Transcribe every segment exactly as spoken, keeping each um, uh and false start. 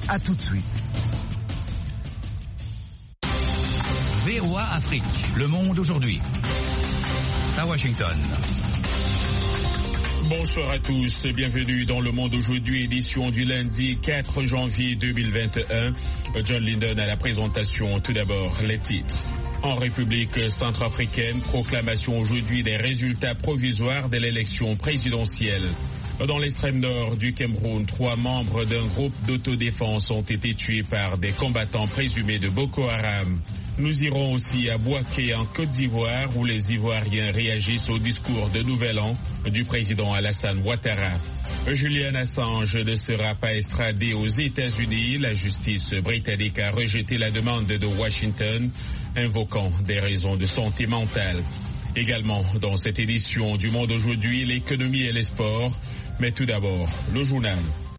À tout de suite. V O A Afrique, Le Monde aujourd'hui. À Washington. Bonsoir à tous, bienvenue dans Le Monde aujourd'hui, édition du lundi quatre janvier deux mille vingt et un. John Linden à la présentation. Tout d'abord, les titres. En République centrafricaine, proclamation aujourd'hui des résultats provisoires de l'élection présidentielle. Dans l'extrême nord du Cameroun, trois membres d'un groupe d'autodéfense ont été tués par des combattants présumés de Boko Haram. Nous irons aussi à Bouaké en Côte d'Ivoire où les Ivoiriens réagissent au discours de Nouvel An du président Alassane Ouattara. Julian Assange ne sera pas extradé aux États-Unis. La justice britannique a rejeté la demande de Washington, invoquant des raisons de santé mentale. Également dans cette édition du Monde aujourd'hui, l'économie et les sports. Mais tout d'abord, le journal.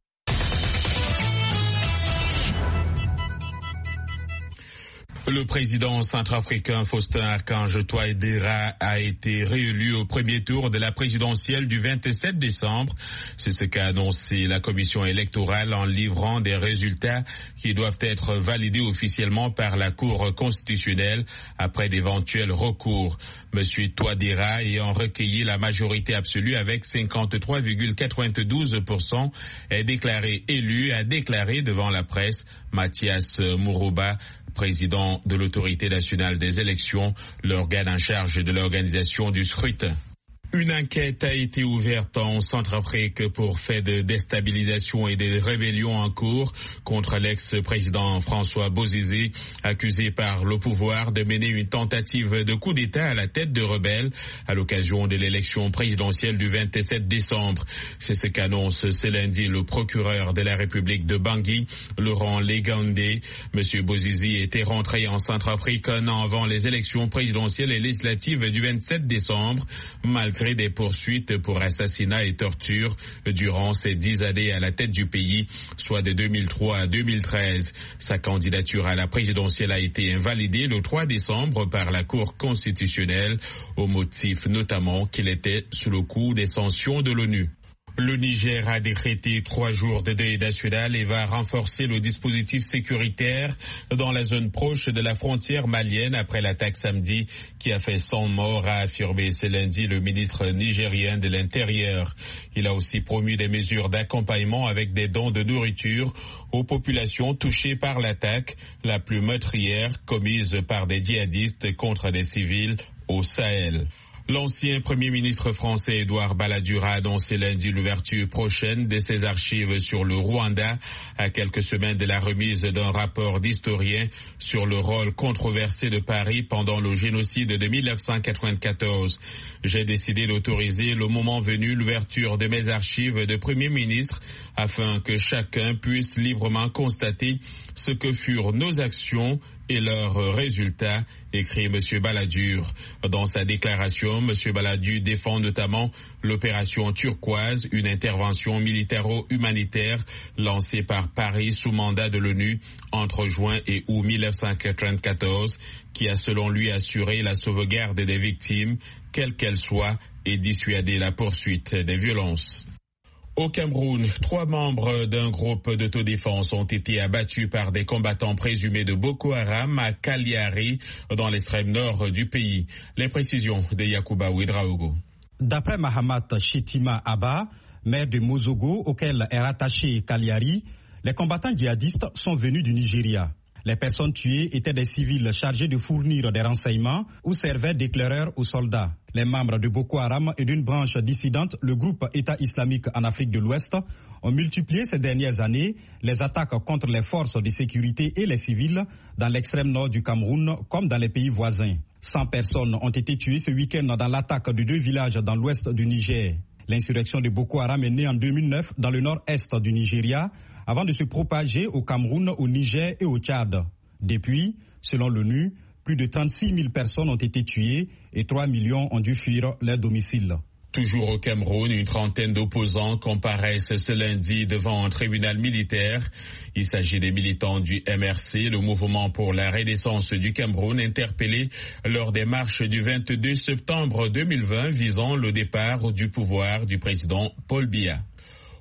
Le président centrafricain Faustin Archange Touadéra a été réélu au premier tour de la présidentielle du vingt-sept décembre. C'est ce qu'a annoncé la commission électorale en livrant des résultats qui doivent être validés officiellement par la Cour constitutionnelle après d'éventuels recours. Monsieur Touadéra ayant recueilli la majorité absolue avec cinquante-trois virgule quatre-vingt-douze pour cent est déclaré élu, a déclaré devant la presse Mathias Mourouba, président de l'Autorité nationale des élections, l'organe en charge de l'organisation du scrutin. Une enquête a été ouverte en Centrafrique pour fait de déstabilisation et de rébellion en cours contre l'ex-président François Bozizé, accusé par le pouvoir de mener une tentative de coup d'État à la tête de rebelles à l'occasion de l'élection présidentielle du vingt-sept décembre. C'est ce qu'annonce ce lundi le procureur de la République de Bangui, Laurent Legandé. Monsieur Bozizé était rentré en Centrafrique un an avant les élections présidentielles et législatives du vingt-sept décembre, malgré des poursuites pour assassinat et torture durant ces dix années à la tête du pays, soit de deux mille trois à deux mille treize. Sa candidature à la présidentielle a été invalidée le trois décembre par la Cour constitutionnelle, au motif notamment qu'il était sous le coup des sanctions de l'ONU. Le Niger a décrété trois jours de deuil national et va renforcer le dispositif sécuritaire dans la zone proche de la frontière malienne après l'attaque samedi qui a fait cent morts, a affirmé ce lundi le ministre nigérien de l'Intérieur. Il a aussi promu des mesures d'accompagnement avec des dons de nourriture aux populations touchées par l'attaque, la plus meurtrière commise par des djihadistes contre des civils au Sahel. L'ancien Premier ministre français Édouard Balladur a annoncé lundi l'ouverture prochaine de ses archives sur le Rwanda à quelques semaines de la remise d'un rapport d'historien sur le rôle controversé de Paris pendant le génocide de mille neuf cent quatre-vingt-quatorze. J'ai décidé d'autoriser le moment venu l'ouverture de mes archives de Premier ministre afin que chacun puisse librement constater ce que furent nos actions et leurs résultats, écrit M. Balladur. Dans sa déclaration, M. Balladur défend notamment l'opération Turquoise, une intervention militaro-humanitaire lancée par Paris sous mandat de l'ONU entre juin et août mille neuf cent quatre-vingt-quatorze, qui a selon lui assuré la sauvegarde des victimes, quelles qu'elles soient, et dissuadé la poursuite des violences. Au Cameroun, trois membres d'un groupe d'autodéfense ont été abattus par des combattants présumés de Boko Haram à Kaliari, dans l'extrême nord du pays. Les précisions de Yacouba Ouedraogo. D'après Mahamat Chetima Abba, maire de Mozogo, auquel est rattaché Kaliari, les combattants djihadistes sont venus du Nigeria. Les personnes tuées étaient des civils chargés de fournir des renseignements ou servaient d'éclaireurs aux soldats. Les membres de Boko Haram et d'une branche dissidente, le groupe État islamique en Afrique de l'Ouest, ont multiplié ces dernières années les attaques contre les forces de sécurité et les civils dans l'extrême nord du Cameroun comme dans les pays voisins. cent personnes ont été tuées ce week-end dans l'attaque de deux villages dans l'ouest du Niger. L'insurrection de Boko Haram est née en deux mille neuf dans le nord-est du Nigeria, avant de se propager au Cameroun, au Niger et au Tchad. Depuis, selon l'ONU, plus de trente-six mille personnes ont été tuées et trois millions ont dû fuir leur domicile. Toujours au Cameroun, une trentaine d'opposants comparaissent ce lundi devant un tribunal militaire. Il s'agit des militants du M R C, le mouvement pour la renaissance du Cameroun, interpellés lors des marches du vingt-deux septembre deux mille vingt visant le départ du pouvoir du président Paul Biya.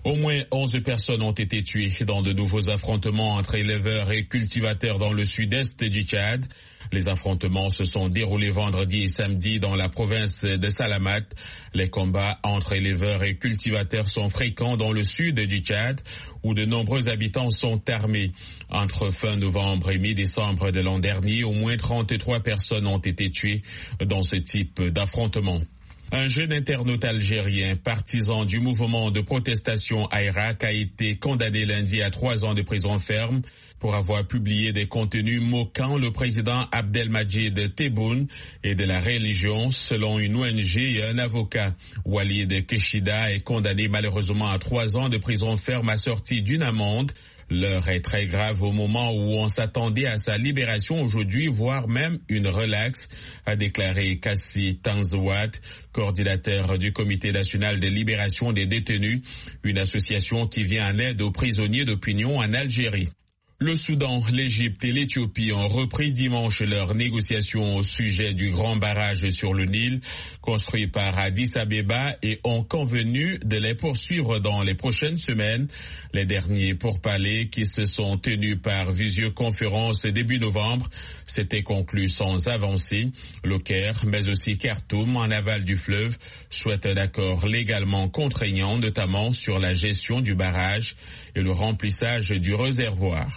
Au moins onze personnes ont été tuées dans de nouveaux affrontements entre éleveurs et cultivateurs dans le sud-est du Tchad. Les affrontements se sont déroulés vendredi et samedi dans la province de Salamat. Les combats entre éleveurs et cultivateurs sont fréquents dans le sud du Tchad, où de nombreux habitants sont armés. Entre fin novembre et mi-décembre de l'an dernier, au moins trente-trois personnes ont été tuées dans ce type d'affrontement. Un jeune internaute algérien, partisan du mouvement de protestation à Irak, a été condamné lundi à trois ans de prison ferme pour avoir publié des contenus moquant le président Abdelmadjid Tebboune et de la religion, selon une O N G et un avocat. Walid Keshida est condamné malheureusement à trois ans de prison ferme assorti d'une amende. L'heure est très grave au moment où on s'attendait à sa libération aujourd'hui, voire même une relaxe, a déclaré Kassi Tanzouat, coordinateur du Comité national de libération des détenus, une association qui vient en aide aux prisonniers d'opinion en Algérie. Le Soudan, l'Égypte et l'Éthiopie ont repris dimanche leurs négociations au sujet du grand barrage sur le Nil, construit par Addis Abeba, et ont convenu de les poursuivre dans les prochaines semaines. Les derniers pourparlers qui se sont tenus par visioconférence début novembre s'étaient conclus sans avancée. Le Caire, mais aussi Khartoum, en aval du fleuve, souhaitent un accord légalement contraignant, notamment sur la gestion du barrage et le remplissage du réservoir.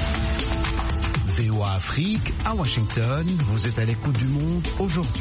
V O A Afrique, à Washington, vous êtes à l'écoute du monde aujourd'hui.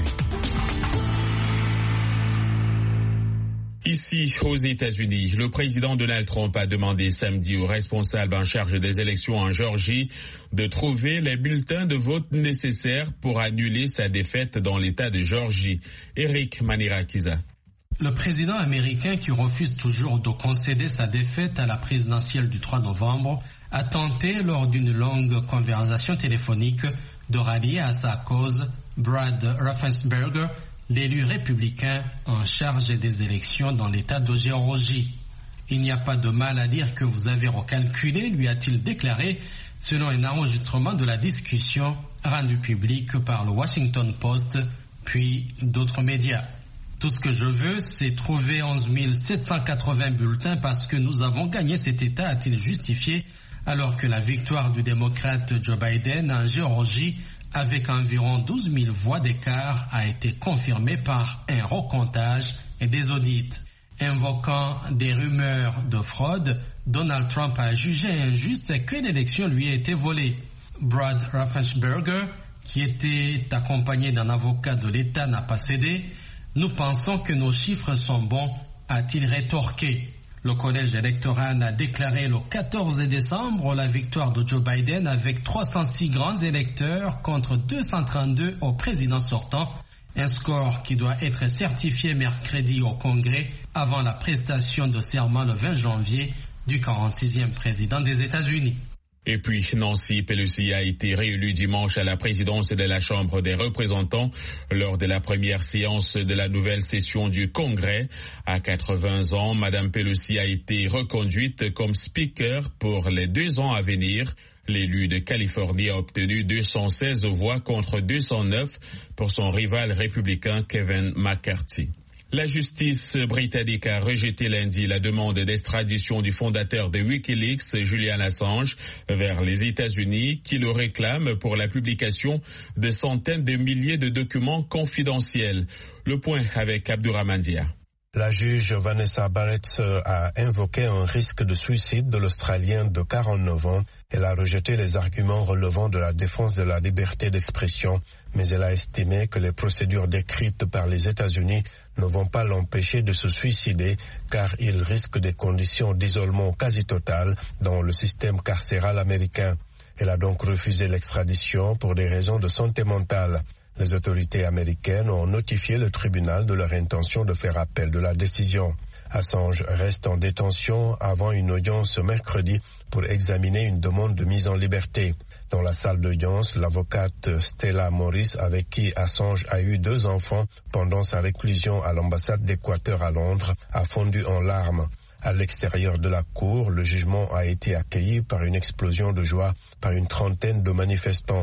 Ici, aux États-Unis, le président Donald Trump a demandé samedi aux responsables en charge des élections en Géorgie de trouver les bulletins de vote nécessaires pour annuler sa défaite dans l'État de Géorgie. Eric Manirakiza. Le président américain, qui refuse toujours de concéder sa défaite à la présidentielle du trois novembre, a tenté lors d'une longue conversation téléphonique de rallier à sa cause Brad Raffensperger, l'élu républicain en charge des élections dans l'État de Géorgie. Il n'y a pas de mal à dire que vous avez recalculé, lui a-t-il déclaré, selon un enregistrement de la discussion rendue publique par le Washington Post, puis d'autres médias. Tout ce que je veux, c'est trouver onze mille sept cent quatre-vingts bulletins parce que nous avons gagné cet État, a-t-il justifié, alors que la victoire du démocrate Joe Biden en Géorgie, avec environ douze mille voix d'écart, a été confirmée par un recomptage et des audits. Invoquant des rumeurs de fraude, Donald Trump a jugé injuste que l'élection lui ait été volée. Brad Raffensperger, qui était accompagné d'un avocat de l'État, n'a pas cédé. Nous pensons que nos chiffres sont bons, a-t-il rétorqué. Le collège électoral a déclaré le quatorze décembre la victoire de Joe Biden avec trois cent six grands électeurs contre deux cent trente-deux au président sortant, un score qui doit être certifié mercredi au Congrès avant la prestation de serment le vingt janvier du quarante-sixième président des États-Unis. Et puis, Nancy Pelosi a été réélue dimanche à la présidence de la Chambre des représentants lors de la première séance de la nouvelle session du Congrès. À quatre-vingts ans, Madame Pelosi a été reconduite comme speaker pour les deux ans à venir. L'élu de Californie a obtenu deux cent seize voix contre deux cent neuf pour son rival républicain Kevin McCarthy. La justice britannique a rejeté lundi la demande d'extradition du fondateur de Wikileaks, Julian Assange, vers les États-Unis, qui le réclame pour la publication de centaines de milliers de documents confidentiels. Le point avec Abdourahmane Dia. La juge Vanessa Barrett a invoqué un risque de suicide de l'Australien de quarante-neuf ans. Elle a rejeté les arguments relevant de la défense de la liberté d'expression, mais elle a estimé que les procédures décrites par les États-Unis ne vont pas l'empêcher de se suicider car il risque des conditions d'isolement quasi totales dans le système carcéral américain. Elle a donc refusé l'extradition pour des raisons de santé mentale. Les autorités américaines ont notifié le tribunal de leur intention de faire appel de la décision. Assange reste en détention avant une audience mercredi pour examiner une demande de mise en liberté. Dans la salle d'audience, l'avocate Stella Morris, avec qui Assange a eu deux enfants pendant sa réclusion à l'ambassade d'Équateur à Londres, a fondu en larmes. À l'extérieur de la cour, le jugement a été accueilli par une explosion de joie par une trentaine de manifestants.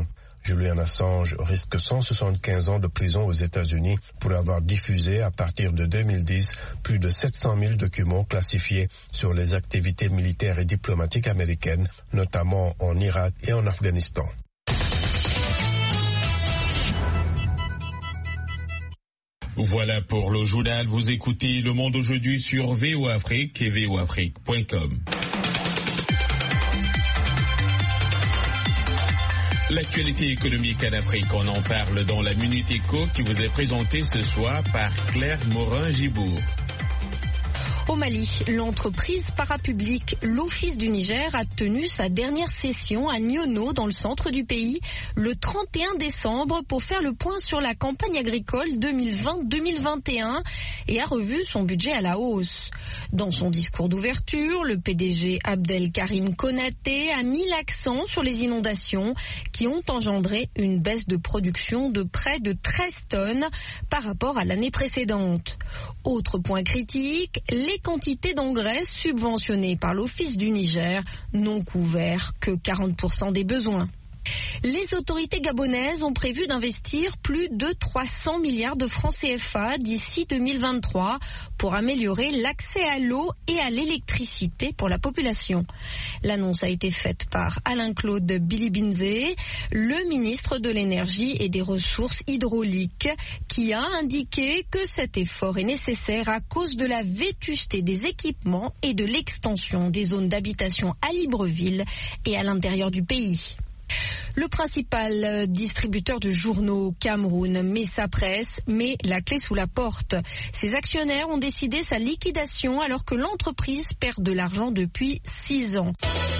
Julian Assange risque cent soixante-quinze ans de prison aux États-Unis pour avoir diffusé à partir de deux mille dix plus de sept cent mille documents classifiés sur les activités militaires et diplomatiques américaines, notamment en Irak et en Afghanistan. Voilà pour le journal. Vous écoutez Le Monde aujourd'hui sur V O Afrique et v o afrique point com. L'actualité économique en Afrique, on en parle dans la Minute Éco qui vous est présentée ce soir par Claire Morin-Gibourg. Au Mali, l'entreprise parapublique L'Office du Niger a tenu sa dernière session à Niono, dans le centre du pays, le trente et un décembre pour faire le point sur la campagne agricole deux mille vingt deux mille vingt et un et a revu son budget à la hausse. Dans son discours d'ouverture, le P D G Abdelkarim Konaté a mis l'accent sur les inondations qui ont engendré une baisse de production de près de treize tonnes par rapport à l'année précédente. Autre point critique, les quantités d'engrais subventionnées par l'Office du Niger n'ont couvert que quarante pour cent des besoins. Les autorités gabonaises ont prévu d'investir plus de trois cents milliards de francs C F A d'ici deux mille vingt-trois pour améliorer l'accès à l'eau et à l'électricité pour la population. L'annonce a été faite par Alain-Claude Bilibinze, le ministre de l'Énergie et des Ressources hydrauliques, qui a indiqué que cet effort est nécessaire à cause de la vétusté des équipements et de l'extension des zones d'habitation à Libreville et à l'intérieur du pays. Le principal distributeur de journaux au Cameroun, Messa Presse, met la clé sous la porte. Ses actionnaires ont décidé sa liquidation alors que l'entreprise perd de l'argent depuis six ans.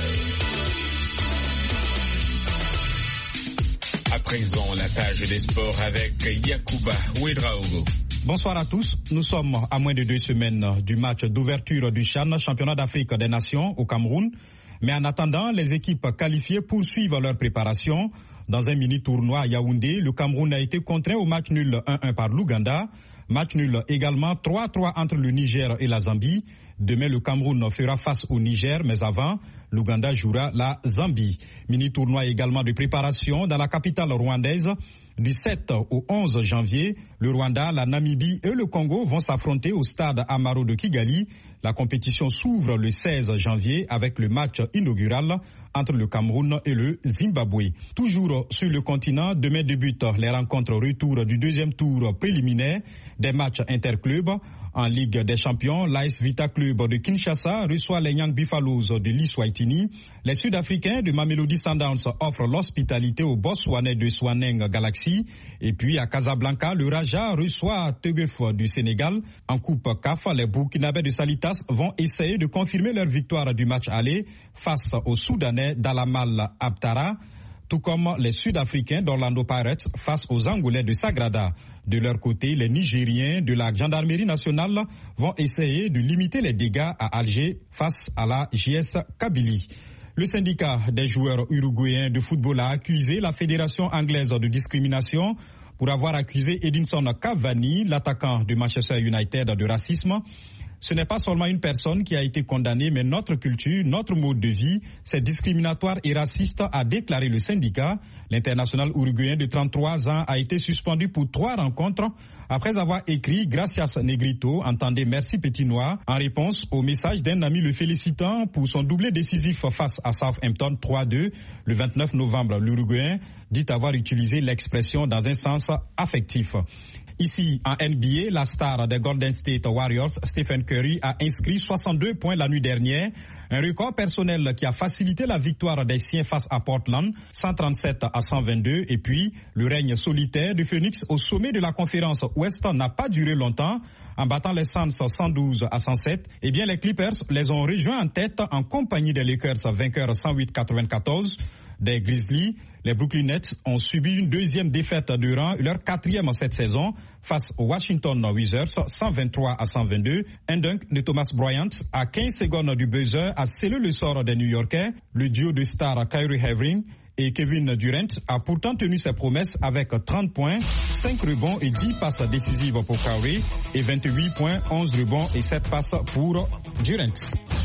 À présent, la page des sports avec Yacouba Ouedraogo. Bonsoir à tous. Nous sommes à moins de deux semaines du match d'ouverture du CHAN, championnat d'Afrique des Nations au Cameroun. Mais en attendant, les équipes qualifiées poursuivent leur préparation. Dans un mini-tournoi à Yaoundé, le Cameroun a été contraint au match nul un un par l'Ouganda. Match nul également trois trois entre le Niger et la Zambie. Demain, le Cameroun fera face au Niger, mais avant, l'Ouganda jouera la Zambie. Mini-tournoi également de préparation dans la capitale rwandaise. Du sept au onze janvier, le Rwanda, la Namibie et le Congo vont s'affronter au stade Amaro de Kigali. La compétition s'ouvre le seize janvier avec le match inaugural entre le Cameroun et le Zimbabwe. Toujours sur le continent, demain débutent les rencontres retour du deuxième tour préliminaire des matchs interclubs. En Ligue des Champions, l'A S Vita Club de Kinshasa reçoit les Young Buffaloes de l'Iswaitini. Les Sud-Africains de Mamelodi Sundowns offrent l'hospitalité aux Botswanais de Swaneng Galaxy. Et puis à Casablanca, le Raja reçoit Teguef du Sénégal. En Coupe C A F, les Burkinabés de Salitas vont essayer de confirmer leur victoire du match aller face aux Soudanais d'Alamal Abtara, tout comme les Sud-Africains d'Orlando Pirates face aux Angolais de Sagrada. De leur côté, les Nigériens de la Gendarmerie nationale vont essayer de limiter les dégâts à Alger face à la J S Kabylie. Le syndicat des joueurs uruguayens de football a accusé la Fédération anglaise de discrimination pour avoir accusé Edinson Cavani, l'attaquant de Manchester United, de racisme. Ce n'est pas seulement une personne qui a été condamnée, mais notre culture, notre mode de vie, c'est discriminatoire et raciste, a déclaré le syndicat. L'international uruguayen de trente-trois ans a été suspendu pour trois rencontres après avoir écrit Gracias Negrito, entendez merci Petit Noir, en réponse au message d'un ami le félicitant pour son doublé décisif face à Southampton trois deux le vingt-neuf novembre. L'Uruguayen dit avoir utilisé l'expression dans un sens affectif. Ici, en N B A, la star des Golden State Warriors, Stephen Curry, a inscrit soixante-deux points la nuit dernière, un record personnel qui a facilité la victoire des siens face à Portland, cent trente-sept à cent vingt-deux. Et puis, le règne solitaire du Phoenix au sommet de la conférence Ouest n'a pas duré longtemps. En battant les Suns cent douze à cent sept, eh bien les Clippers les ont rejoints en tête en compagnie des Lakers vainqueurs cent huit à quatre-vingt-quatorze. Des Grizzlies, les Brooklyn Nets ont subi une deuxième défaite de rang, leur quatrième cette saison, face aux Washington Wizards, cent vingt-trois à cent vingt-deux. Un dunk de Thomas Bryant à quinze secondes du buzzer a scellé le sort des New-Yorkais. Le duo de stars Kyrie Irving et Kevin Durant a pourtant tenu ses promesses avec trente points, cinq rebonds et dix passes décisives pour Kyrie et vingt-huit points, onze rebonds et sept passes pour Durant.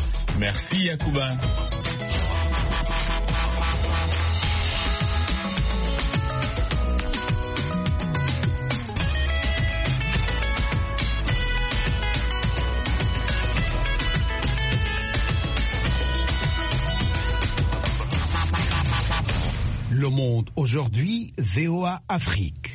Merci Yacouba. Le Monde aujourd'hui, V O A Afrique.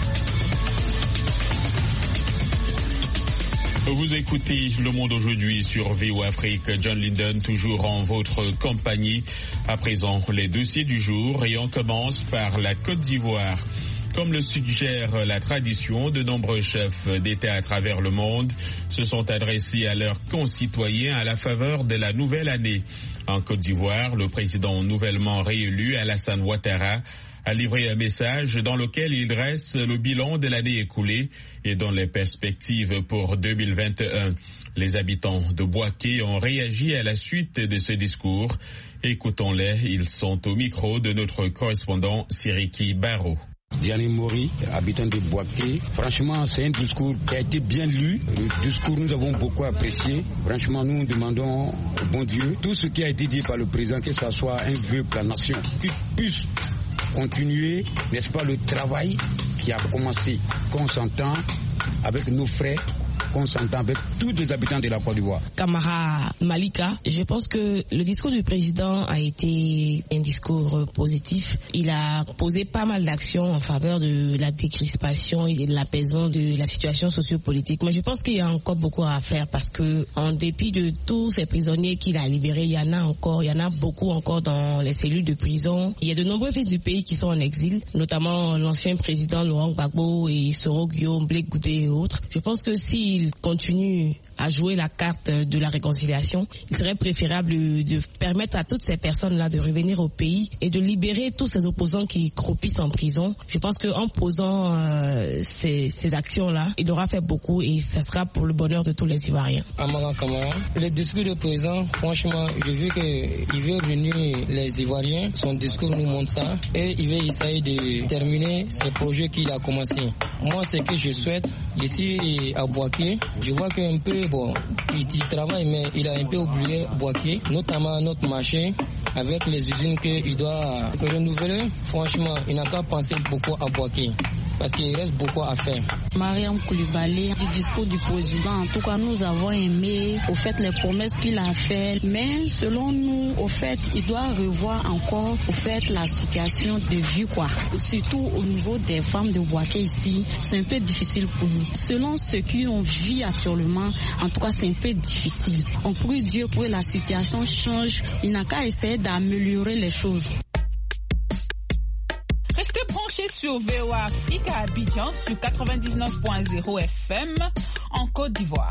Vous écoutez Le Monde aujourd'hui sur V O A Afrique. John Linden, toujours en votre compagnie. À présent, les dossiers du jour et on commence par la Côte d'Ivoire. Comme le suggère la tradition, de nombreux chefs d'État à travers le monde se sont adressés à leurs concitoyens à la faveur de la nouvelle année. En Côte d'Ivoire, le président nouvellement réélu, Alassane Ouattara, a livré un message dans lequel il dresse le bilan de l'année écoulée et dans les perspectives pour deux mille vingt et un. Les habitants de Bouaké ont réagi à la suite de ce discours. Écoutons-les, ils sont au micro de notre correspondant Siriki Barro. Diane Mori, habitant de Bouaké. Franchement, c'est un discours qui a été bien lu. Le discours, nous avons beaucoup apprécié. Franchement, nous demandons au bon Dieu tout ce qui a été dit par le président, que ce soit un vœu pour la nation, qu'il puisse continuer, n'est-ce pas, le travail qui a commencé, qu'on s'entend avec nos frères, qu'on s'entend avec tous les habitants de la Côte d'Ivoire. Camara Malika, je pense que le discours du président a été un discours positif. Il a posé pas mal d'actions en faveur de la décrispation et de l'apaisement de la situation sociopolitique. Mais je pense qu'il y a encore beaucoup à faire parce que, en dépit de tous ces prisonniers qu'il a libérés, il y en a encore, il y en a beaucoup encore dans les cellules de prison. Il y a de nombreux fils du pays qui sont en exil, notamment l'ancien président Laurent Gbagbo et Soro Guillaume, Blé Goudé et autres. Je pense que s'il continue à jouer la carte de la réconciliation, il serait préférable de permettre à toutes ces personnes-là de revenir au pays et de libérer tous ces opposants qui croupissent en prison. Je pense qu'en posant euh, ces, ces actions-là, il aura fait beaucoup et ça sera pour le bonheur de tous les Ivoiriens. Amara Kamara, le discours du président, franchement, j'ai vu qu'il veut réunir les Ivoiriens. Son discours nous montre ça et il veut essayer de terminer ces projets qu'il a commencé. Moi, ce que je souhaite, ici à Bouaké, je vois qu'un peu, bon, il, il travaille, mais il a un peu oublié Bouaké, notamment notre marché, avec les usines qu'il doit renouveler. Franchement, il n'a qu'à penser beaucoup à Bouaké, parce qu'il reste beaucoup à faire. Mariam Koulibaly, du discours du président, en tout cas, nous avons aimé, au fait, les promesses qu'il a faites, mais selon nous, au fait, il doit revoir encore, au fait, la situation de vie, quoi. Surtout au niveau des femmes de Bouaké ici, c'est un peu difficile pour nous. Selon ce qu'on vit actuellement, en tout cas, c'est un peu difficile. On prie Dieu pour que la situation change. Il n'a qu'à essayer d'améliorer les choses. Restez branchés sur V O A Afrique à Abidjan sur quatre-vingt-dix-neuf point zéro F M en Côte d'Ivoire.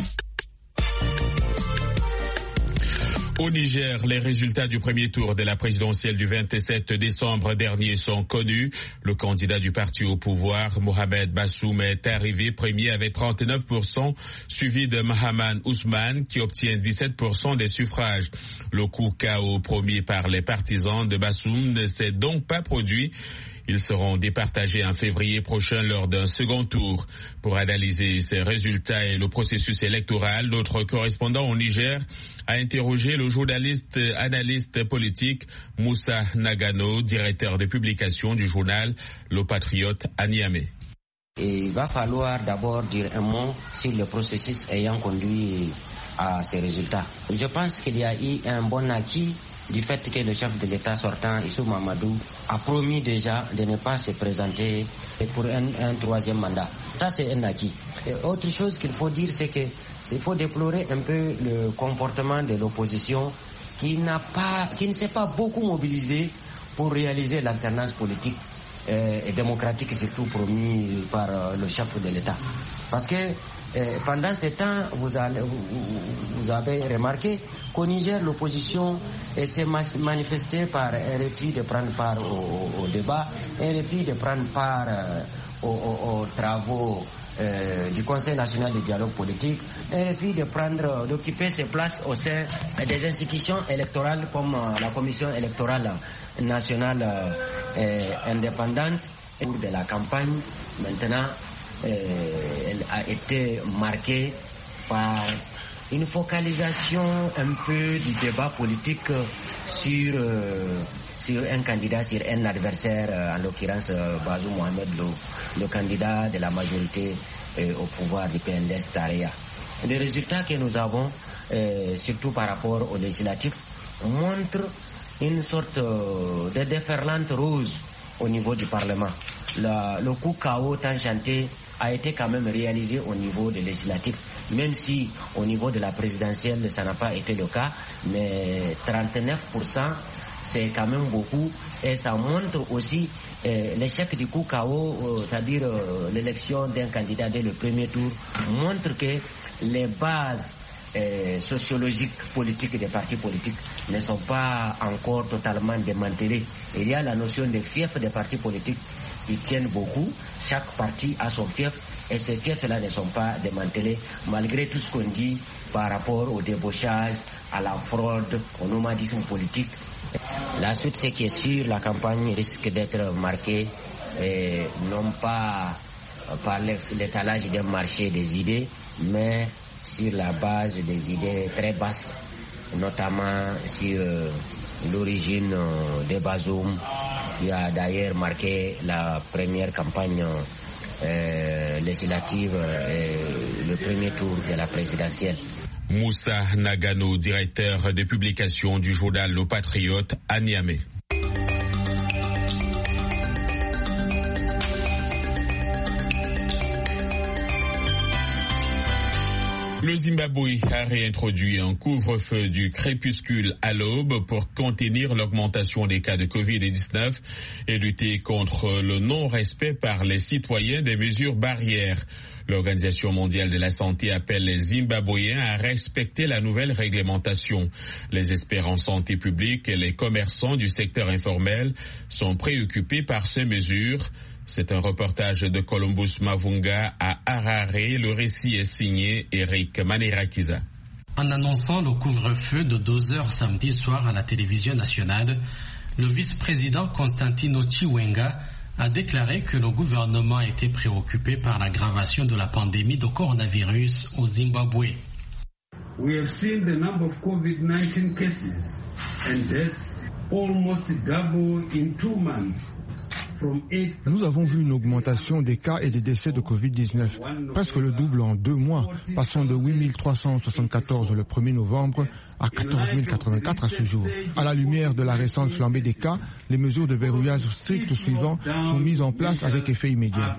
Au Niger, les résultats du premier tour de la présidentielle du vingt-sept décembre dernier sont connus. Le candidat du parti au pouvoir, Mohamed Bassoum, est arrivé premier avec trente-neuf pour cent, suivi de Mahaman Ousmane qui obtient dix-sept pour cent des suffrages. Le coup K O promis par les partisans de Bassoum ne s'est donc pas produit. Ils seront départagés en février prochain lors d'un second tour. Pour analyser ces résultats et le processus électoral, notre correspondant au Niger a interrogé le journaliste analyste politique Moussa Nagano, directeur de publication du journal Le Patriote à Niamey. Et il va falloir d'abord dire un mot sur le processus ayant conduit à ces résultats. Je pense qu'il y a eu un bon acquis du fait que le chef de l'État sortant, Issou Mamadou, a promis déjà de ne pas se présenter pour un, un troisième mandat. Ça, c'est un acquis. Et autre chose qu'il faut dire, c'est que il faut déplorer un peu le comportement de l'opposition qui n'a pas, qui ne s'est pas beaucoup mobilisé pour réaliser l'alternance politique euh, et démocratique, surtout promis par euh, le chef de l'État. Parce que euh, pendant ce temps, vous, allez, vous, vous avez remarqué qu'au Niger, l'opposition euh, s'est manifestée par un refus de prendre part au, au, au débat, un refus de prendre part euh, aux, aux, aux travaux Euh, du Conseil national de dialogue politique, un refus de prendre, d'occuper ses places au sein des institutions électorales comme euh, la Commission électorale nationale euh, indépendante. Au cours de la campagne, maintenant, euh, elle a été marquée par une focalisation un peu du débat politique sur euh, sur un candidat, sur un adversaire, euh, en l'occurrence euh, Bazoum Mohamed, le, le candidat de la majorité euh, au pouvoir du P N D S Tareya. Les résultats que nous avons, euh, surtout par rapport aux législatifs, montrent une sorte de déferlante rose au niveau du Parlement. Le, le coup K O tant chanté a été quand même réalisé au niveau des législatifs, même si au niveau de la présidentielle ça n'a pas été le cas, mais trente-neuf pour cent c'est quand même beaucoup et ça montre aussi euh, l'échec du coup K O, euh, c'est-à-dire euh, l'élection d'un candidat dès le premier tour, montre que les bases euh, sociologiques, politiques des partis politiques ne sont pas encore totalement démantelées. Il y a la notion de fief des partis politiques qui tiennent beaucoup, chaque parti a son fief et ces fiefs-là ne sont pas démantelés malgré tout ce qu'on dit par rapport au débauchage, à la fraude, au nomadisme politique. La suite, c'est que sûr, la campagne risque d'être marquée et non pas par l'étalage d'un marché des idées, mais sur la base des idées très basses, notamment sur euh, l'origine euh, de Bazoum, qui a d'ailleurs marqué la première campagne euh, législative et le premier tour de la présidentielle. Moussa Nagano, directeur des publications du journal Le Patriote à Niamey. Le Zimbabwe a réintroduit un couvre-feu du crépuscule à l'aube pour contenir l'augmentation des cas de covid dix-neuf et lutter contre le non-respect par les citoyens des mesures barrières. L'Organisation mondiale de la santé appelle les Zimbabwéens à respecter la nouvelle réglementation. Les experts en santé publique et les commerçants du secteur informel sont préoccupés par ces mesures. C'est un reportage de Columbus Mavunga à Harare. Le récit est signé Eric Manirakiza. En annonçant le couvre-feu de deux heures samedi soir à la télévision nationale, le vice-président Constantino Chiwenga a déclaré que le gouvernement était préoccupé par l'aggravation de la pandémie de coronavirus au Zimbabwe. We have seen the number of COVID nineteen cases and deaths almost double in two months. Nous avons vu une augmentation des cas et des décès de covid dix-neuf, presque le double en deux mois, passant de huit mille trois cent soixante-quatorze le premier novembre à quatorze mille quatre-vingt-quatre à ce jour. À la lumière de la récente flambée des cas, les mesures de verrouillage strictes suivantes sont mises en place avec effet immédiat.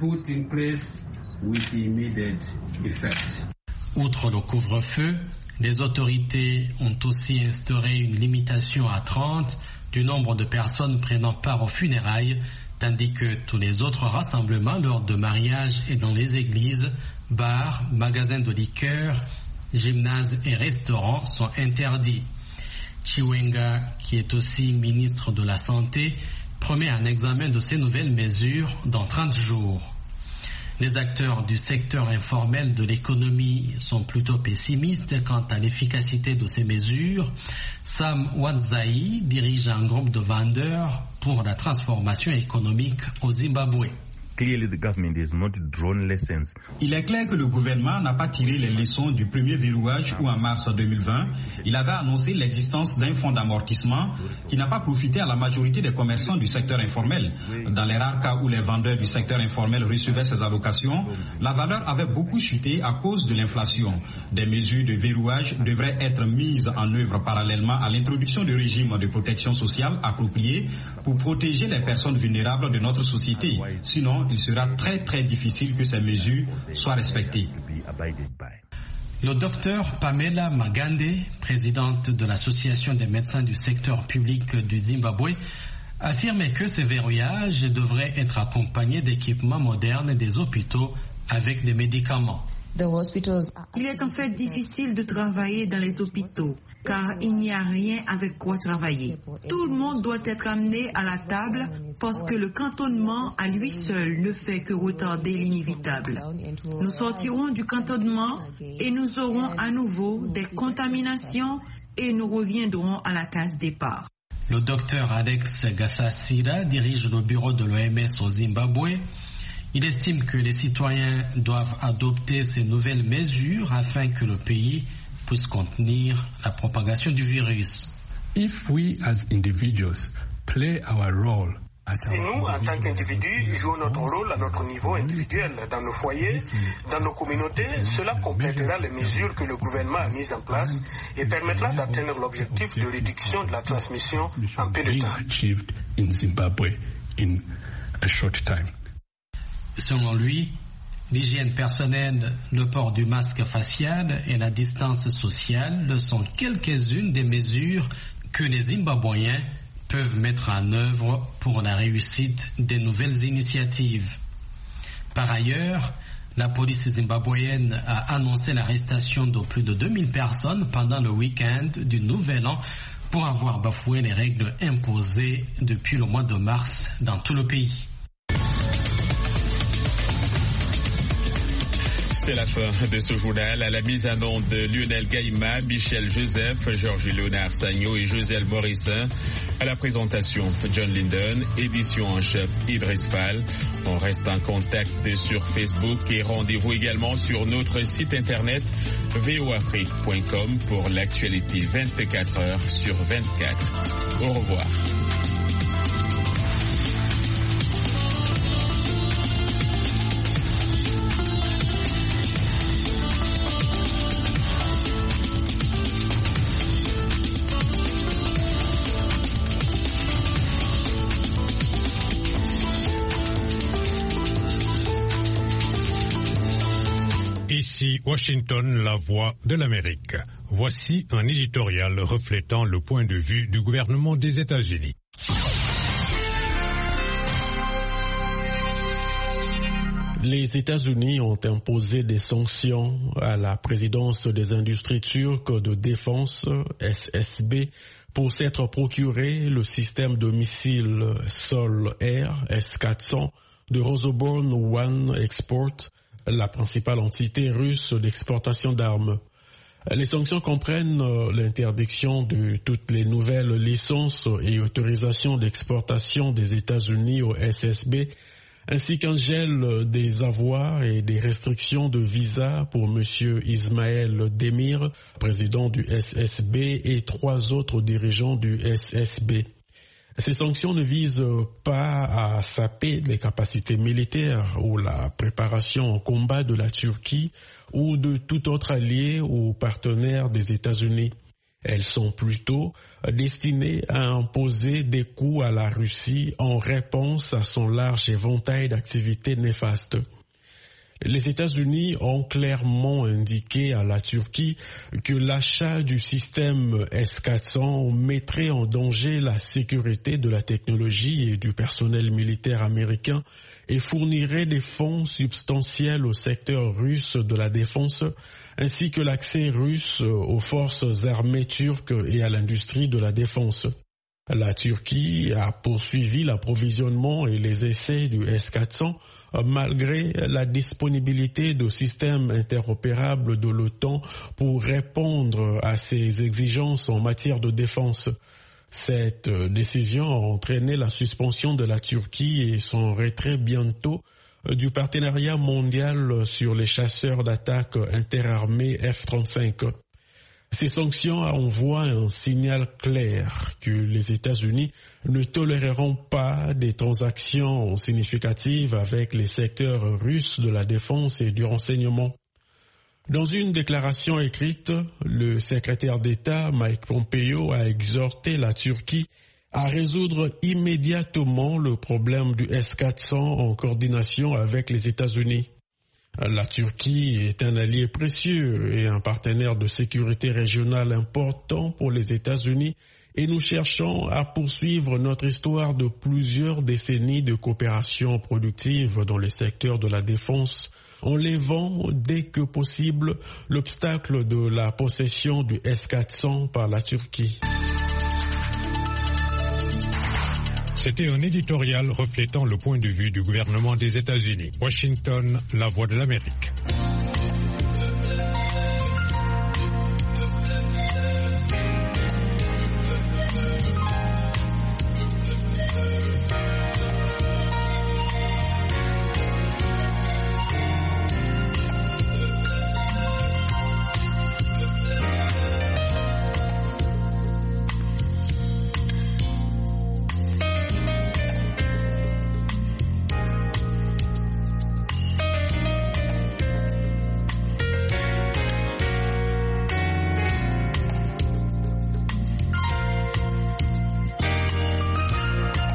Outre le couvre-feu, les autorités ont aussi instauré une limitation à trente du nombre de personnes prenant part aux funérailles, tandis que tous les autres rassemblements lors de mariages et dans les églises, bars, magasins de liqueurs, gymnases et restaurants sont interdits. Chiwenga, qui est aussi ministre de la Santé, promet un examen de ces nouvelles mesures dans trente jours. Les acteurs du secteur informel de l'économie sont plutôt pessimistes quant à l'efficacité de ces mesures. Sam Wanzai dirige un groupe de vendeurs pour la transformation économique au Zimbabwe. Il est clair que le gouvernement n'a pas tiré les leçons du premier verrouillage où en mars deux mille vingt, il avait annoncé l'existence d'un fonds d'amortissement qui n'a pas profité à la majorité des commerçants du secteur informel. Dans les rares cas où les vendeurs du secteur informel recevaient ces allocations, la valeur avait beaucoup chuté à cause de l'inflation. Des mesures de verrouillage devraient être mises en œuvre parallèlement à l'introduction de régimes de protection sociale appropriés pour protéger les personnes vulnérables de notre société. Sinon, il sera très très difficile que ces mesures soient respectées. Le docteur Pamela Magande, présidente de l'Association des médecins du secteur public du Zimbabwe, affirme que ces verrouillages devraient être accompagnés d'équipements modernes des hôpitaux avec des médicaments. Il est en fait difficile de travailler dans les hôpitaux car il n'y a rien avec quoi travailler. Tout le monde doit être amené à la table parce que le cantonnement à lui seul ne fait que retarder l'inévitable. Nous sortirons du cantonnement et nous aurons à nouveau des contaminations et nous reviendrons à la case départ. Le docteur Alex Gasasira dirige le bureau de l'O M S au Zimbabwe. Il estime que les citoyens doivent adopter ces nouvelles mesures afin que le pays puisse contenir la propagation du virus. If we as individuals play our role Si nous, en tant qu'individus, jouons notre rôle à notre niveau individuel, dans nos foyers, dans nos communautés, cela complétera les mesures que le gouvernement a mises en place et permettra d'atteindre l'objectif de réduction de la transmission en peu de temps. Selon lui, l'hygiène personnelle, le port du masque facial et la distance sociale sont quelques-unes des mesures que les Zimbabwéens peuvent mettre en œuvre pour la réussite des nouvelles initiatives. Par ailleurs, la police zimbabwéenne a annoncé l'arrestation de plus de deux mille personnes pendant le week-end du Nouvel An pour avoir bafoué les règles imposées depuis le mois de mars dans tout le pays. C'est la fin de ce journal. À la mise en onde de Lionel Gaïma, Michel Joseph, Georges Léonard Sagno et Joselle Morissin. À la présentation, John Linden, édition en chef Idriss Fall. On reste en contact sur Facebook et rendez-vous également sur notre site internet v o afrique point com pour l'actualité vingt-quatre heures sur vingt-quatre. Au revoir. Ici Washington, la voix de l'Amérique. Voici un éditorial reflétant le point de vue du gouvernement des États-Unis. Les États-Unis ont imposé des sanctions à la présidence des industries turques de défense, S S B, pour s'être procuré le système de missiles sol-air S quatre cents de Rosoboron One Export, la principale entité russe d'exportation d'armes. Les sanctions comprennent l'interdiction de toutes les nouvelles licences et autorisations d'exportation des États-Unis au S S B, ainsi qu'un gel des avoirs et des restrictions de visa pour M. Ismaël Demir, président du S S B, et trois autres dirigeants du S S B. Ces sanctions ne visent pas à saper les capacités militaires ou la préparation au combat de la Turquie ou de tout autre allié ou partenaire des États-Unis. Elles sont plutôt destinées à imposer des coûts à la Russie en réponse à son large éventail d'activités néfastes. Les États-Unis ont clairement indiqué à la Turquie que l'achat du système S quatre cents mettrait en danger la sécurité de la technologie et du personnel militaire américain et fournirait des fonds substantiels au secteur russe de la défense, ainsi que l'accès russe aux forces armées turques et à l'industrie de la défense. La Turquie a poursuivi l'approvisionnement et les essais du S quatre cents malgré la disponibilité de systèmes interopérables de l'OTAN pour répondre à ses exigences en matière de défense. Cette décision a entraîné la suspension de la Turquie et son retrait bientôt du partenariat mondial sur les chasseurs d'attaque interarmés F trente-cinq. Ces sanctions envoient un signal clair que les États-Unis ne toléreront pas des transactions significatives avec les secteurs russes de la défense et du renseignement. Dans une déclaration écrite, le secrétaire d'État Mike Pompeo a exhorté la Turquie à résoudre immédiatement le problème du S quatre cents en coordination avec les États-Unis. La Turquie est un allié précieux et un partenaire de sécurité régionale important pour les États-Unis et nous cherchons à poursuivre notre histoire de plusieurs décennies de coopération productive dans les secteurs de la défense en levant dès que possible l'obstacle de la possession du S quatre cents par la Turquie. C'était un éditorial reflétant le point de vue du gouvernement des États-Unis. Washington, la voix de l'Amérique.